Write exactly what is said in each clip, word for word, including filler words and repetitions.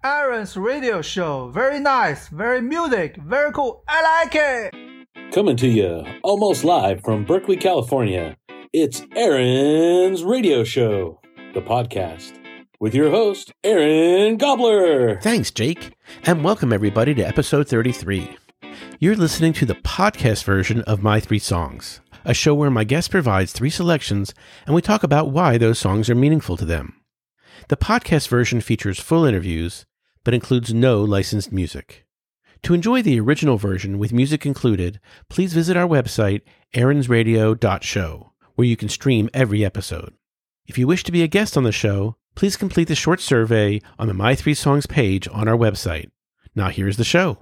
Aaron's radio show. Very nice, very music, very cool. I like it. Coming to you almost live from Berkeley, California. It's Aaron's radio show, the podcast, with your host, Aaron Gobler. Thanks, Jake. And welcome everybody to episode thirty-three. You're listening to the podcast version of My Three Songs, a show where my guest provides three selections and we talk about why those songs are meaningful to them. The podcast version features full interviews, but includes no licensed music. To enjoy the original version with music included, please visit our website, aarons radio dot show, where you can stream every episode. If you wish to be a guest on the show, please complete the short survey on the My Three Songs page on our website. Now here's the show.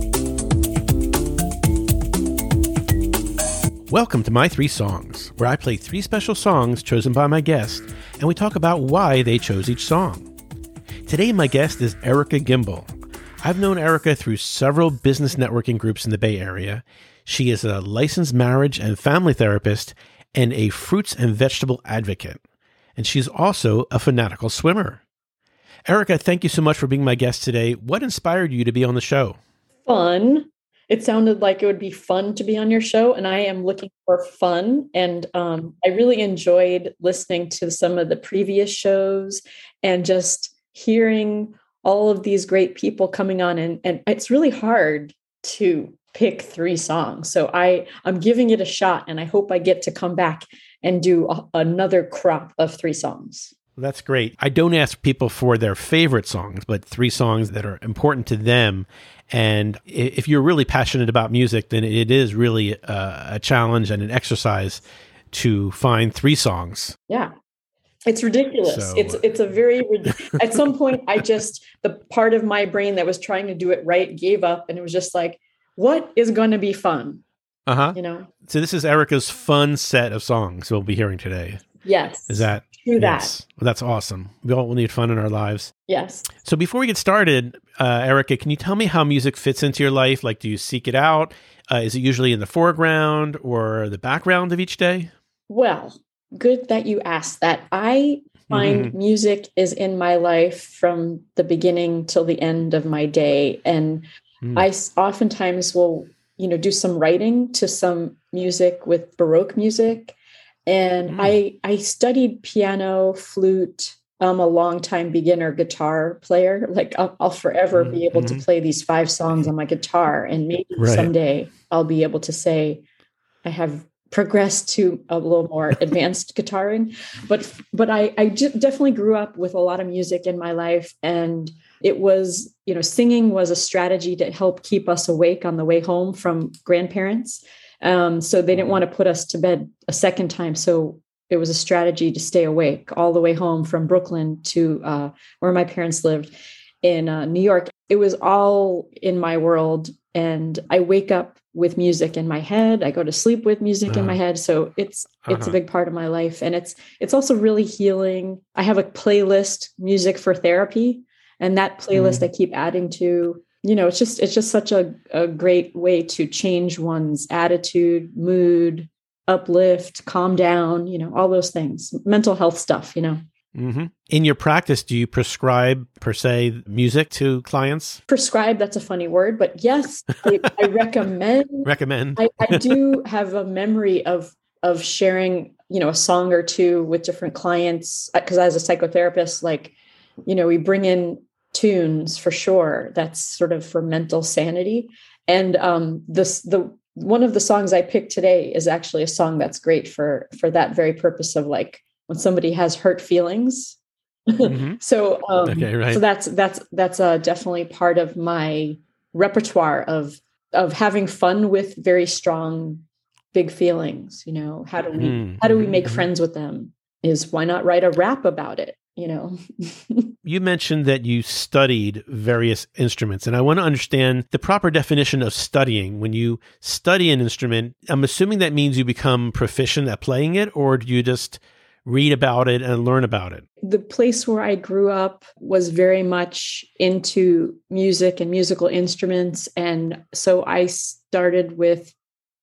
Welcome to My Three Songs, where I play three special songs chosen by my guest, and we talk about why they chose each song. Today, my guest is Erica Gimbel. I've known Erica through several business networking groups in the Bay Area. She is a licensed marriage and family therapist and a fruits and vegetable advocate. And she's also a fanatical swimmer. Erica, thank you so much for being my guest today. What inspired you to be on the show? Fun. It sounded like it would be fun to be on your show, and I am looking for fun. And um, I really enjoyed listening to some of the previous shows and just hearing all of these great people coming on. And, and it's really hard to pick three songs. So I, I'm giving it a shot, and I hope I get to come back and do a, another crop of three songs. That's great. I don't ask people for their favorite songs, but three songs that are important to them. And if you're really passionate about music, then it is really a, a challenge and an exercise to find three songs. Yeah. It's ridiculous. So, it's it's a very, at some point, I just, the part of my brain that was trying to do it right gave up, and it was just like, what is going to be fun? Uh-huh. You know? So this is Erica's fun set of songs we'll be hearing today. Yes. Is that? True yes. that. Well, that's awesome. We all need fun in our lives. Yes. So before we get started, uh, Erica, can you tell me how music fits into your life? Like, do you seek it out? Uh, is it usually in the foreground or the background of each day? Well, good that you asked that. I find mm-hmm. music is in my life from the beginning till the end of my day. And mm. I oftentimes will, you know, do some writing to some music with Baroque music. And mm. I, I studied piano, flute. I'm a longtime beginner guitar player. Like I'll, I'll forever mm-hmm. be able to play these five songs on my guitar. And maybe right. someday I'll be able to say I have progressed to a little more advanced guitaring. But, but I, I j- definitely grew up with a lot of music in my life. And it was, you know, singing was a strategy to help keep us awake on the way home from grandparents. Um, so they didn't want to put us to bed a second time. So it was a strategy to stay awake all the way home from Brooklyn to uh, where my parents lived in uh, New York. It was all in my world. And I wake up with music in my head. I go to sleep with music uh-huh. in my head. So it's it's uh-huh. a big part of my life. And it's it's also really healing. I have a playlist, Music for Therapy. And that playlist mm. I keep adding to. You know, it's just it's just such a, a great way to change one's attitude, mood, uplift, calm down, you know, all those things, mental health stuff, you know. Mm-hmm. In your practice, do you prescribe, per se, music to clients? Prescribe, that's a funny word, but yes, I, I recommend. Recommend. I, I do have a memory of of sharing, you know, a song or two with different clients, because as a psychotherapist, like, you know, we bring in tunes for sure. That's sort of for mental sanity. And um, this, the one of the songs I picked today is actually a song that's great for for that very purpose of like when somebody has hurt feelings. Mm-hmm. so um, okay, right. so that's that's that's uh, definitely part of my repertoire of of having fun with very strong, big feelings. You know, how do we mm-hmm. how do we make mm-hmm. friends with them? Is why not write a rap about it? You know, you mentioned that you studied various instruments, and I want to understand the proper definition of studying. When you study an instrument, I'm assuming that means you become proficient at playing it, or do you just read about it and learn about it? The place where I grew up was very much into music and musical instruments. And so I started with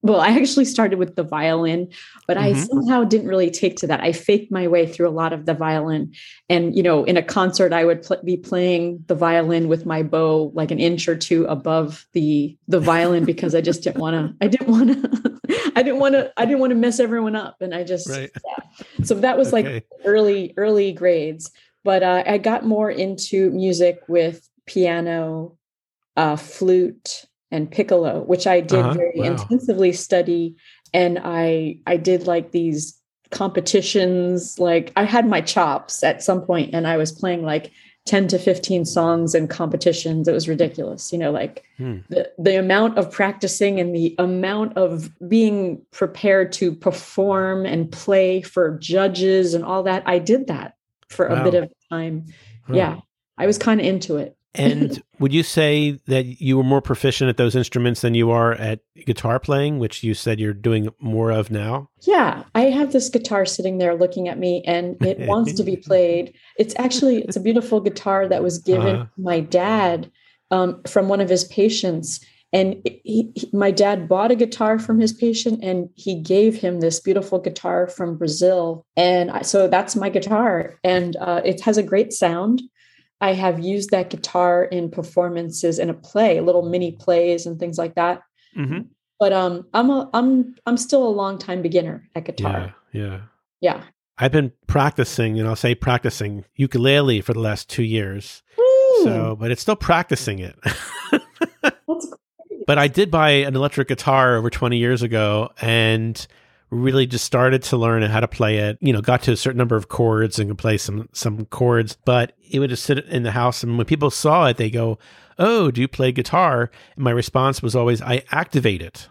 well, I actually started with the violin, but mm-hmm. I somehow didn't really take to that. I faked my way through a lot of the violin. And, you know, in a concert, I would pl- be playing the violin with my bow like an inch or two above the the violin because I just didn't want to, I didn't want to, I didn't want to, I didn't want to mess everyone up. And I just, right. yeah. So that was okay. like early, early grades. But uh, I got more into music with piano, uh, flute, and piccolo, which I did uh-huh. very wow. intensively study. And I, I did like these competitions. Like I had my chops at some point and I was playing like ten to fifteen songs in competitions. It was ridiculous. You know, like hmm. the, the amount of practicing and the amount of being prepared to perform and play for judges and all that. I did that for wow. a bit of time. Huh. Yeah. I was kind of into it. And would you say that you were more proficient at those instruments than you are at guitar playing, which you said you're doing more of now? Yeah, I have this guitar sitting there looking at me and it wants to be played. It's actually, it's a beautiful guitar that was given uh-huh. to my dad um, from one of his patients. And he, he, my dad bought a guitar from his patient and he gave him this beautiful guitar from Brazil. And I, so that's my guitar. And uh, it has a great sound. I have used that guitar in performances in a play, little mini plays and things like that. Mm-hmm. But um, I'm a, I'm I'm still a long time beginner at guitar. Yeah, yeah, yeah. I've been practicing, and I'll say practicing ukulele for the last two years. Woo! So, but it's still practicing it. That's great. But I did buy an electric guitar over twenty years ago, and really just started to learn how to play it, you know, got to a certain number of chords and could play some, some chords, but it would just sit in the house. And when people saw it, they go, "Oh, do you play guitar?" And my response was always, "I activate it."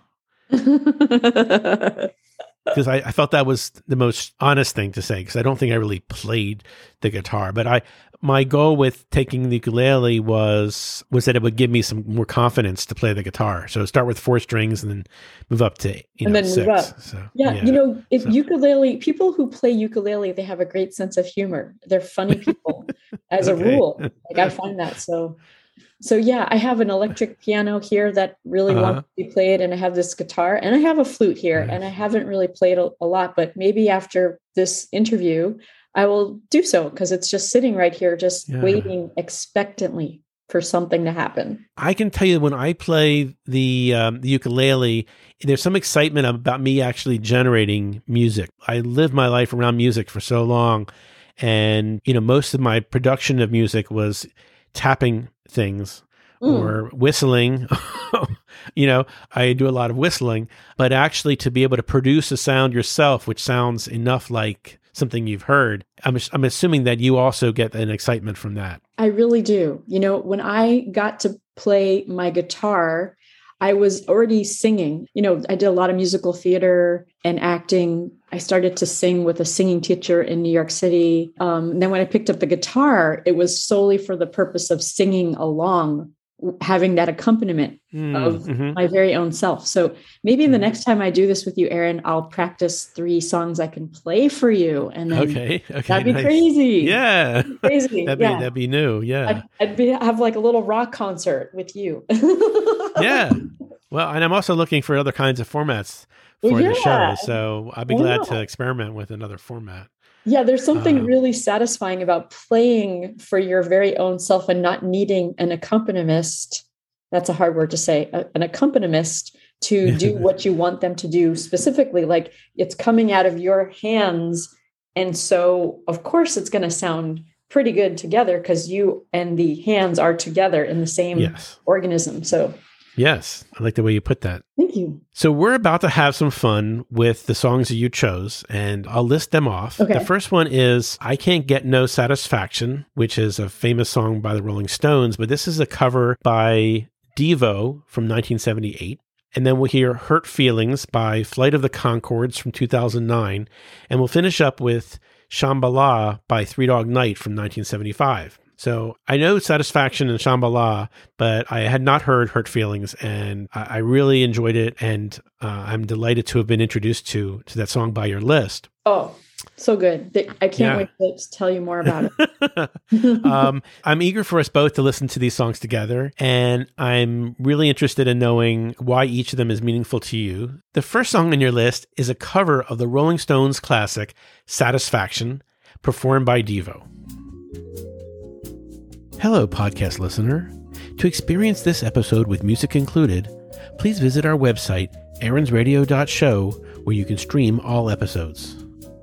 Because I, I felt that was the most honest thing to say, because I don't think I really played the guitar, but I, my goal with taking the ukulele was was that it would give me some more confidence to play the guitar. So start with four strings and then move up to you know, and then six. Move up. So, yeah, yeah, you know, if so. ukulele people who play ukulele, they have a great sense of humor. They're funny people, as okay. a rule. Like I find that so. So yeah, I have an electric piano here that really uh-huh. wants to be played, and I have this guitar, and I have a flute here, nice. And I haven't really played a, a lot, but maybe after this interview, I will do so because it's just sitting right here, just yeah. waiting expectantly for something to happen. I can tell you when I play the um, the ukulele, there's some excitement about me actually generating music. I lived my life around music for so long, and you know, most of my production of music was tapping things mm. or whistling. You know, I do a lot of whistling, but actually to be able to produce a sound yourself, which sounds enough like something you've heard, I'm, I'm assuming that you also get an excitement from that. I really do. You know, when I got to play my guitar, I was already singing. You know, I did a lot of musical theater and acting. I started to sing with a singing teacher in New York City. Um, and then when I picked up the guitar, it was solely for the purpose of singing along, having that accompaniment mm, of mm-hmm. my very own self. So maybe the next time I do this with you, Aaron, I'll practice three songs I can play for you. And then okay, okay, that'd be nice. crazy. Yeah. That'd be crazy. that'd, be, yeah. that'd be new. Yeah. I'd, I'd be, have like a little rock concert with you. Yeah. Well, and I'm also looking for other kinds of formats for yeah. the show. So I'd be Why glad not? to experiment with another format. Yeah, there's something um, really satisfying about playing for your very own self and not needing an accompanist. That's a hard word to say, an accompanist to do what you want them to do specifically. Like it's coming out of your hands. And so, of course, it's going to sound pretty good together because you and the hands are together in the same yes. organism. So yes, I like the way you put that. Thank you. So we're about to have some fun with the songs that you chose, and I'll list them off. Okay. The first one is I Can't Get No Satisfaction, which is a famous song by the Rolling Stones, but this is a cover by Devo from nineteen seventy-eight. And then we'll hear Hurt Feelings by Flight of the Conchords from two thousand nine. And we'll finish up with Shambhala by Three Dog Night from nineteen seventy-five. So I know Satisfaction and Shambhala, but I had not heard Hurt Feelings, and I, I really enjoyed it. And uh, I'm delighted to have been introduced to, to that song by your list. Oh, So good. I can't Yeah. wait to tell you more about it. um, I'm eager for us both to listen to these songs together, and I'm really interested in knowing why each of them is meaningful to you. The first song on your list is a cover of the Rolling Stones classic Satisfaction, performed by Devo. Hello, podcast listener. To experience this episode with music included, please visit our website, aarons radio dot show, where you can stream all episodes.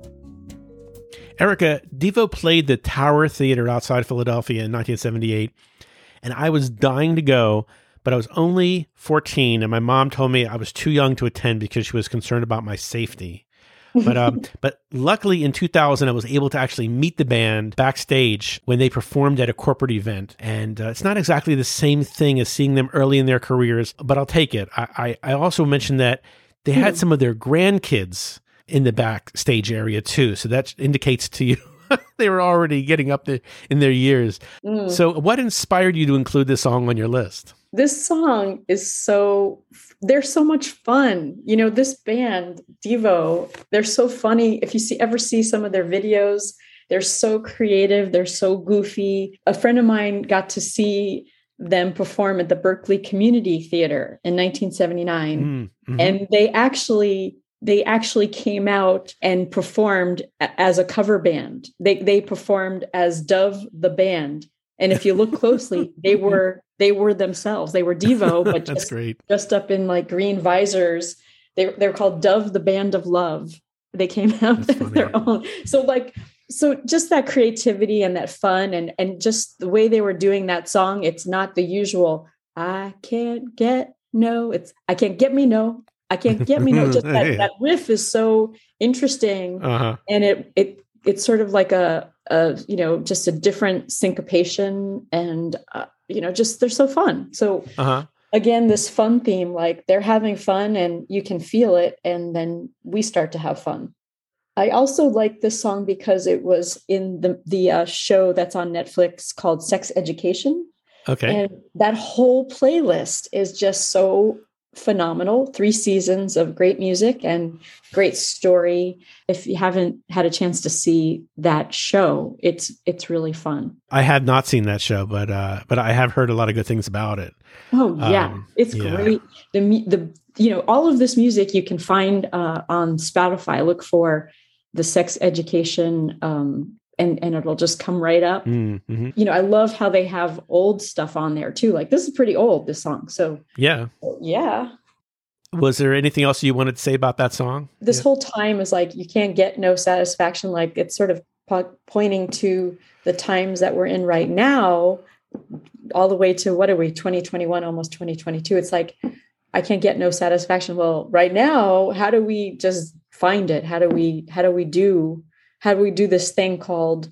Erica, Devo played the Tower Theater outside Philadelphia in nineteen seventy-eight, and I was dying to go, but I was only fourteen, and my mom told me I was too young to attend because she was concerned about my safety. But um, but luckily in two thousand, I was able to actually meet the band backstage when they performed at a corporate event. And uh, it's not exactly the same thing as seeing them early in their careers, but I'll take it. I, I, I also mentioned that they had some of their grandkids in the backstage area too. So that indicates to you they were already getting up there in their years. Mm. So what inspired you to include this song on your list? This song is so, they're so much fun. You know, this band, Devo, they're so funny. If you see ever see some of their videos, they're so creative. They're so goofy. A friend of mine got to see them perform at the Berkeley Community Theater in nineteen seventy-nine. Mm-hmm. And they actually... They actually came out and performed as a cover band. They they performed as Dove the band, and if you look closely, they were they were themselves. They were Devo, but That's just great. dressed up in like green visors. They they're called Dove the Band of Love. They came out as their own. So like so just that creativity and that fun and and just the way they were doing that song. It's not the usual. I can't get no. It's I can't get me no. I can't get me no. Just that, yeah. that riff is so interesting, uh-huh. and it it it's sort of like a, a you know just a different syncopation, and uh, you know just they're so fun. So uh-huh. again, this fun theme, like they're having fun, and you can feel it, and then we start to have fun. I also like this song because it was in the the uh, show that's on Netflix called Sex Education. Okay, and that whole playlist is just so phenomenal. Three seasons of great music and great story. If you haven't had a chance to see that show, it's it's really fun. I have not seen that show, but uh, but I have heard a lot of good things about it. Oh yeah, um, it's yeah. great. The the you know all of this music you can find uh, on Spotify. Look for the Sex Education. Um, And, and it'll just come right up. Mm-hmm. You know, I love how they have old stuff on there too. Like this is pretty old, this song. So yeah. Yeah. Was there anything else you wanted to say about that song? This yeah. whole time is like, you can't get no satisfaction. Like it's sort of po- pointing to the times that we're in right now, all the way to, what are we, twenty twenty-one, almost twenty twenty-two. It's like, I can't get no satisfaction. Well, right now, how do we just find it? How do we, how do we do How do we do this thing called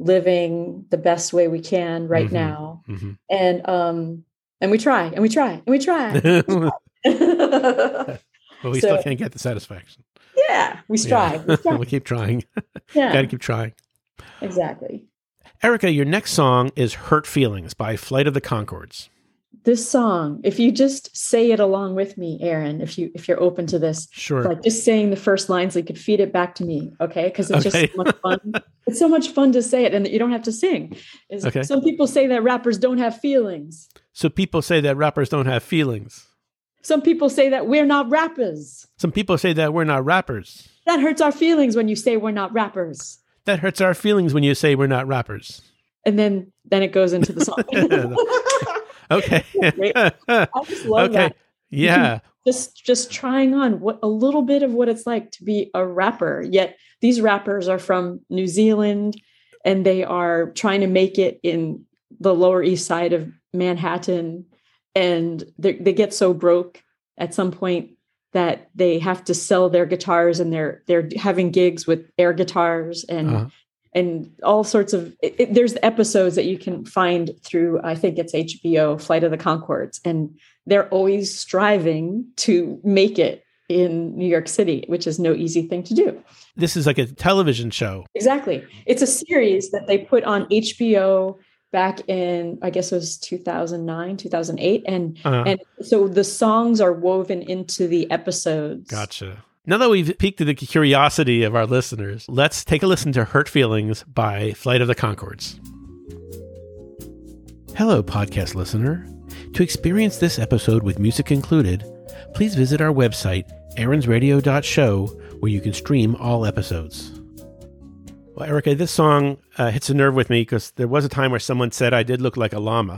living the best way we can right mm-hmm. now? Mm-hmm. And um, and we try, and we try, and we try. But we so, still can't get the satisfaction. Yeah, we strive. Yeah. We, strive. we keep trying. Yeah, got to keep trying. Exactly. Erica, your next song is "Hurt Feelings" by Flight of the Conchords. This song, if you just say it along with me, Aaron, if you if you're open to this, sure. Like just saying the first lines, so you could feed it back to me, okay? Because it's okay. just so much fun. It's so much fun to say it, and you don't have to sing. It's, okay. Some people say that rappers don't have feelings. So people say that rappers don't have feelings. Some people say that we're not rappers. Some people say that we're not rappers. That hurts our feelings when you say we're not rappers. That hurts our feelings when you say we're not rappers. And then then it goes into the song. Okay. I just love okay. that. Yeah. Just just trying on what a little bit of what it's like to be a rapper. Yet these rappers are from New Zealand and they are trying to make it in the Lower East Side of Manhattan. And they they get so broke at some point that they have to sell their guitars, and they're they're having gigs with air guitars and uh-huh. and all sorts of, it, it, there's episodes that you can find through, I think it's H B O, Flight of the Conchords. And they're always striving to make it in New York City, which is no easy thing to do. This is like a television show. Exactly. It's a series that they put on H B O back in, I guess it was two thousand nine, two thousand eight. And, uh-huh. and so the songs are woven into the episodes. Gotcha. Now that we've piqued the curiosity of our listeners, let's take a listen to Hurt Feelings by Flight of the Conchords. Hello, podcast listener. To experience this episode with music included, please visit our website, aarons radio dot show, where you can stream all episodes. Well, Erica, this song uh, hits a nerve with me because there was a time where someone said I did look like a llama.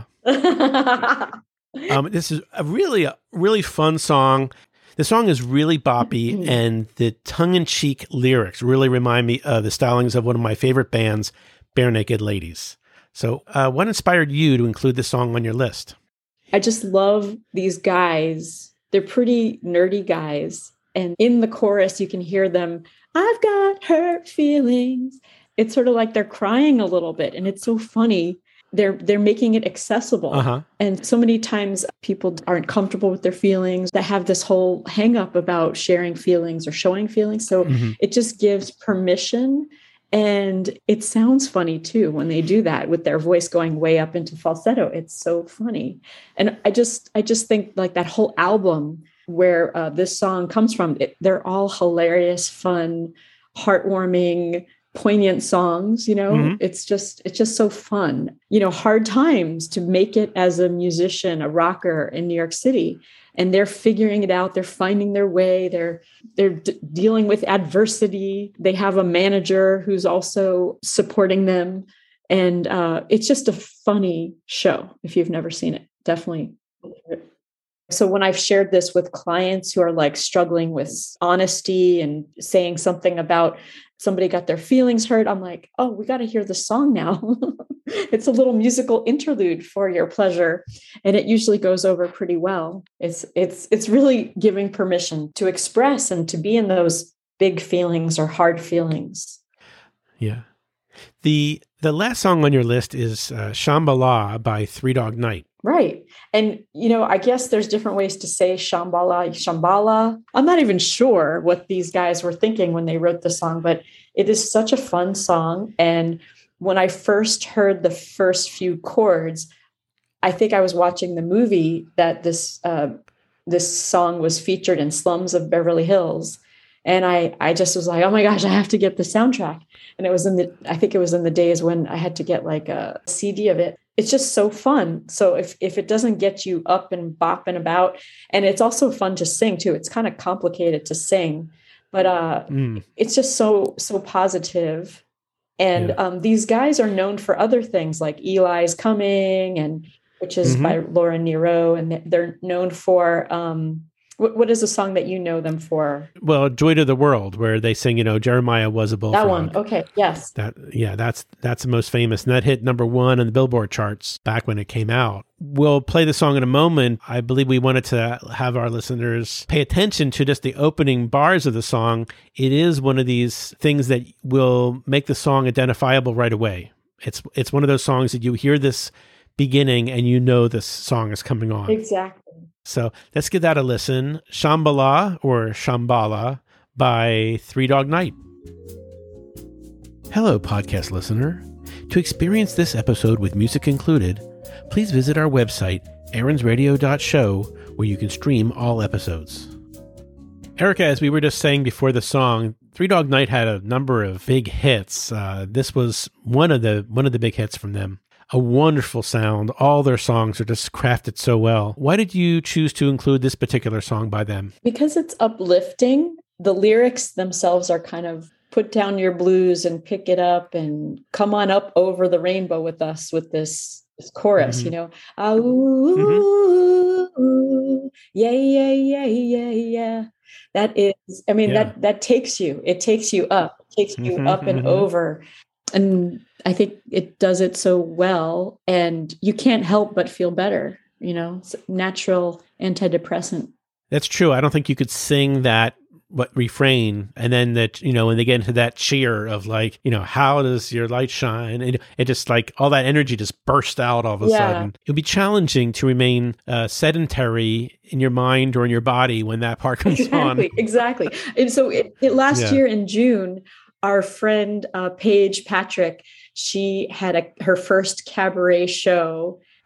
um, this is a really, a really fun song. The song is really boppy, and the tongue-in-cheek lyrics really remind me of the stylings of one of my favorite bands, Bare Naked Ladies. So uh, what inspired you to include this song on your list? I just love these guys. They're pretty nerdy guys. And in the chorus, you can hear them, I've got hurt feelings. It's sort of like they're crying a little bit. And it's so funny. They're they're making it accessible. Uh-huh. And so many times people aren't comfortable with their feelings, that have this whole hang up about sharing feelings or showing feelings. So mm-hmm. it just gives permission. And it sounds funny too when they do that with their voice going way up into falsetto. It's so funny. And I just I just think like that whole album where uh, this song comes from, it, they're all hilarious, fun, heartwarming, poignant songs, you know, mm-hmm. it's just, it's just so fun, you know, hard times to make it as a musician, a rocker in New York City, and they're figuring it out. They're finding their way. They're, they're d- dealing with adversity. They have a manager who's also supporting them. And uh, it's just a funny show. If you've never seen it, definitely. So when I've shared this with clients who are like struggling with honesty and saying something about somebody got their feelings hurt, I'm like, oh, we got to hear the song now. It's a little musical interlude for your pleasure. And it usually goes over pretty well. It's, it's, it's really giving permission to express and to be in those big feelings or hard feelings. Yeah. The, the last song on your list is uh, Shambhala by Three Dog Night. Right. And, you know, I guess there's different ways to say Shambhala, Shambhala. I'm not even sure what these guys were thinking when they wrote the song, but it is such a fun song. And when I first heard the first few chords, I think I was watching the movie that this uh, this song was featured in, Slums of Beverly Hills. And I, I just was like, oh my gosh, I have to get the soundtrack. And it was in the, I think it was in the days when I had to get like a C D of it. It's just so fun. So if, if it doesn't get you up and bopping about, and it's also fun to sing too, it's kind of complicated to sing, but uh, mm. it's just so, so positive. And yeah. um, these guys are known for other things like Eli's Coming, and which is mm-hmm. by Laura Nyro. And they're known for, um, What, what is the song that you know them for? Well, Joy to the World, where they sing, you know, Jeremiah was a bullfrog. That one. Okay. Yes. That, yeah, that's, that's the most famous. And that hit number one on the Billboard charts back when it came out. We'll play the song in a moment. I believe we wanted to have our listeners pay attention to just the opening bars of the song. It is one of these things that will make the song identifiable right away. It's, it's one of those songs that you hear this beginning and you know this song is coming on. Exactly. So let's give that a listen. Shambhala or Shambhala by Three Dog Night. Hello, podcast listener. To experience this episode with music included, please visit our website, aarons radio dot show, where you can stream all episodes. Erica, as we were just saying before the song, Three Dog Night had a number of big hits. Uh, this was one of the one of the big hits from them. A wonderful sound. All their songs are just crafted so well. Why did you choose to include this particular song by them? Because it's uplifting. The lyrics themselves are kind of put down your blues and pick it up and come on up over the rainbow with us with this, this chorus, mm-hmm. you know. Ah, ooh, mm-hmm. yeah, yeah, yeah, yeah, yeah. That is, I mean, yeah. that that takes you. It takes you up. It takes you mm-hmm, up and mm-hmm. over. And I think it does it so well, and you can't help but feel better, you know, it's natural antidepressant. That's true. I don't think you could sing that what refrain and then that, you know, when they get into that cheer of like, you know, how does your light shine? And it just like all that energy just burst out all of a yeah. sudden. It would be challenging to remain uh, sedentary in your mind or in your body when that part comes exactly, on. Exactly. And so it, it last yeah. year in June, our friend uh, Paige Patrick, she had a, her first cabaret show,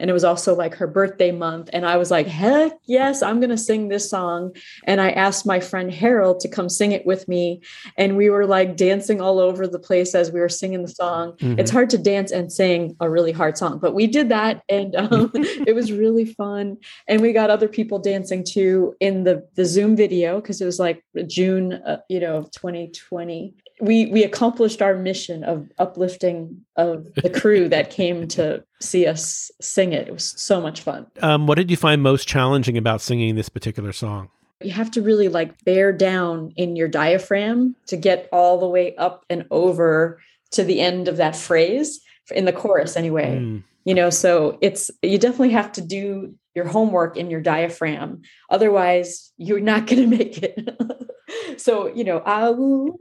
And it was also like her birthday month. And I was like, heck yes, I'm going to sing this song. And I asked my friend Harold to come sing it with me. And we were like dancing all over the place as we were singing the song. Mm-hmm. It's hard to dance and sing a really hard song, but we did that. And um, it was really fun. And we got other people dancing too in the, the Zoom video, because it was like June, uh, you know, twenty twenty. We we accomplished our mission of uplifting of the crew that came to see us sing it. It was so much fun. Um, what did you find most challenging about singing this particular song? You have to really like bear down in your diaphragm to get all the way up and over to the end of that phrase in the chorus anyway. Mm. You know, so it's, you definitely have to do your homework in your diaphragm. Otherwise, you're not going to make it. So, you know, ah, ooh,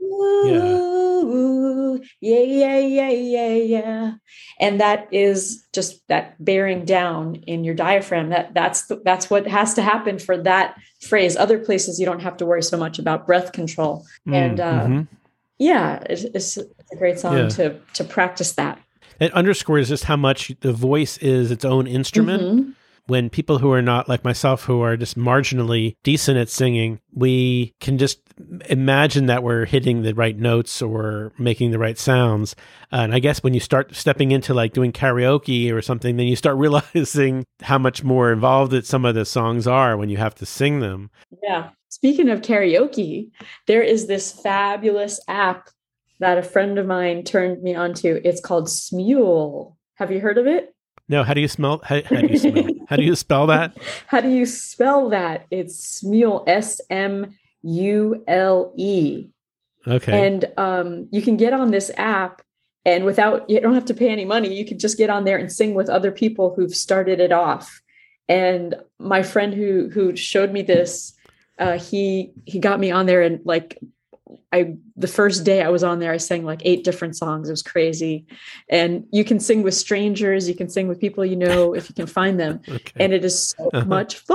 ooh, yeah, yeah, yeah, yeah, yeah. And that is just that bearing down in your diaphragm. That that's, the, that's what has to happen for that phrase. Other places, you don't have to worry so much about breath control. Mm, and uh, mm-hmm. yeah, it's, it's a great song yeah. to to practice that. It underscores just how much the voice is its own instrument. Mm-hmm. When people who are not like myself, who are just marginally decent at singing, we can just imagine that we're hitting the right notes or making the right sounds. Uh, and I guess when you start stepping into like doing karaoke or something, then you start realizing how much more involved that some of the songs are when you have to sing them. Yeah. Speaking of karaoke, there is this fabulous app that a friend of mine turned me onto. It's called Smule. Have you heard of it? No, how do you smell? How, how do you smell? How do you spell that? How do you spell that? It's Smule, S M U L E. Okay. And um, you can get on this app, and without, you don't have to pay any money. You can just get on there and sing with other people who've started it off. And my friend who who showed me this, uh, he he got me on there, and like, I, the first day I was on there, I sang like eight different songs. It was crazy. And you can sing with strangers. You can sing with people, you know, if you can find them. Okay. And it is so uh-huh. much fun.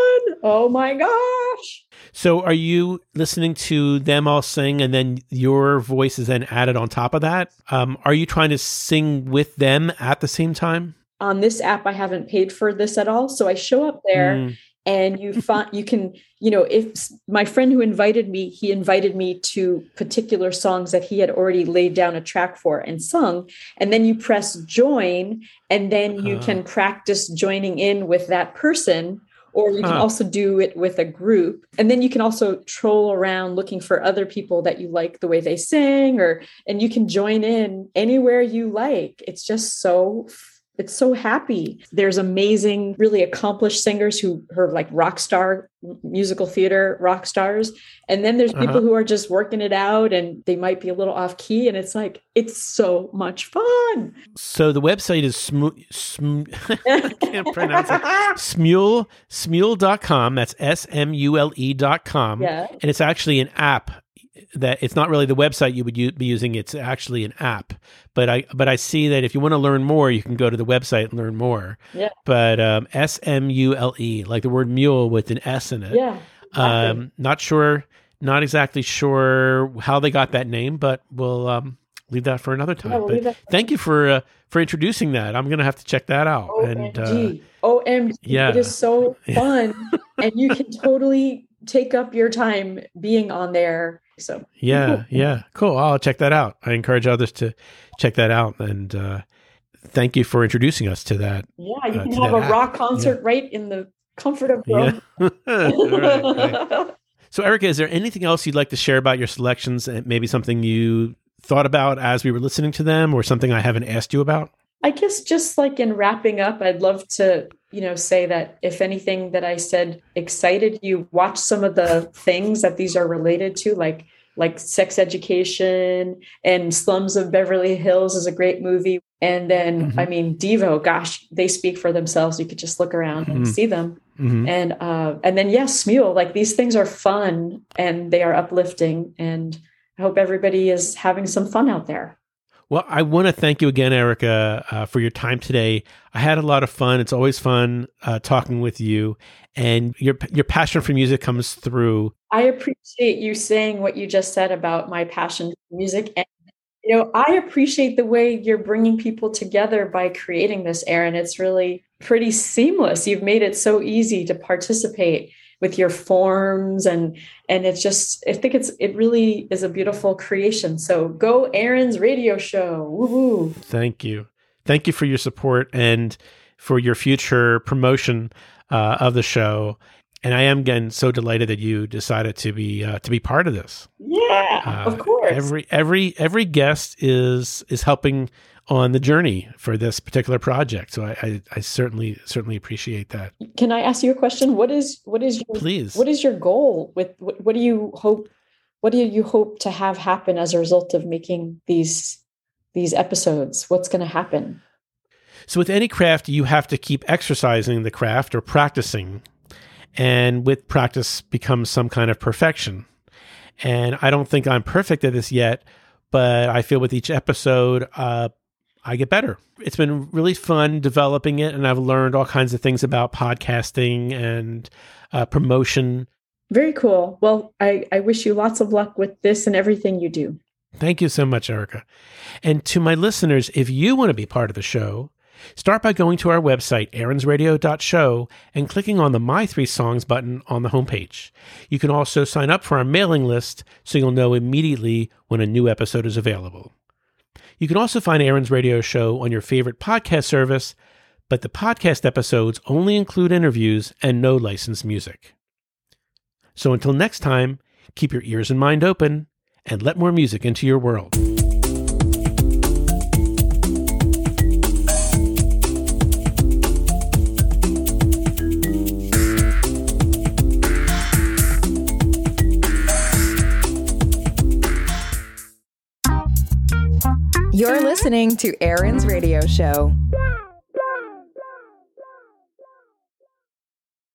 Oh my gosh. So are you listening to them all sing and then your voice is then added on top of that? Um, are you trying to sing with them at the same time? On this app, I haven't paid for this at all. So I show up there. Mm. And you find, you can, you know, if my friend who invited me, he invited me to particular songs that he had already laid down a track for and sung. And then you press join, and then you uh. can practice joining in with that person, or you can uh. also do it with a group. And then you can also troll around looking for other people that you like the way they sing, or, and you can join in anywhere you like. It's just so It's so happy. There's amazing, really accomplished singers who are like rock star, musical theater rock stars. And then there's people uh-huh. who are just working it out, and they might be a little off key. And it's like, it's so much fun. So the website is sm- sm- I can't pronounce it. Smule, smule dot com. That's S M U L E dot com. Yeah. And it's actually an app. That it's not really the website you would u- be using. It's actually an app. But I but I see that if you want to learn more, you can go to the website and learn more. Yeah. But um, S M U L E, like the word mule with an S in it. Yeah. Exactly. Um, not sure, not exactly sure how they got that name, but we'll um, leave that for another time. Yeah, we'll but thank you for uh, for introducing that. I'm going to have to check that out. O M G. And uh, O M G. Yeah. It is so fun. And you can totally take up your time being on there. So yeah, yeah, cool. I'll check that out. I encourage others to check that out, and uh, thank you for introducing us to that. Yeah, you uh, can have a app. rock concert yeah. right in the comfort of your home. Yeah. All right, right. So, Erica, is there anything else you'd like to share about your selections, and maybe something you thought about as we were listening to them, or something I haven't asked you about? I guess just like in wrapping up, I'd love to, you know, say that if anything that I said excited you, watch some of the things that these are related to, like like Sex Education and Slums of Beverly Hills is a great movie. And then, mm-hmm. I mean, Devo, gosh, they speak for themselves. You could just look around mm-hmm. and see them. Mm-hmm. And uh, and then, yes, Smule, like these things are fun and they are uplifting. And I hope everybody is having some fun out there. Well, I want to thank you again, Erica, uh, for your time today. I had a lot of fun. It's always fun uh, talking with you, and your your passion for music comes through. I appreciate you saying what you just said about my passion for music, and You know, I appreciate the way you're bringing people together by creating this, Aaron. It's really pretty seamless. You've made it so easy to participate with your forms, and and it's just, I think it's it really is a beautiful creation. So go Aaron's Radio Show. Woo-hoo. Thank you. Thank you for your support and for your future promotion uh, of the show. And I am, again, so delighted that you decided to be uh, to be part of this. Yeah, uh, of course. Every every every guest is is helping on the journey for this particular project. So I, I, I certainly certainly appreciate that. Can I ask you a question? What is what is your, please? What is your goal with what, what do you hope? What do you hope to have happen as a result of making these these episodes? What's going to happen? So with any craft, you have to keep exercising the craft or practicing. And with practice becomes some kind of perfection. And I don't think I'm perfect at this yet, but I feel with each episode, uh, I get better. It's been really fun developing it, and I've learned all kinds of things about podcasting and uh, promotion. Very cool. Well, I, I wish you lots of luck with this and everything you do. Thank you so much, Erica. And to my listeners, if you want to be part of the show, start by going to our website, aarons radio dot show, and clicking on the My Three Songs button on the homepage. You can also sign up for our mailing list so you'll know immediately when a new episode is available. You can also find Aaron's Radio Show on your favorite podcast service, but the podcast episodes only include interviews and no licensed music. So until next time, keep your ears and mind open and let more music into your world. You're listening to Aaron's Radio Show.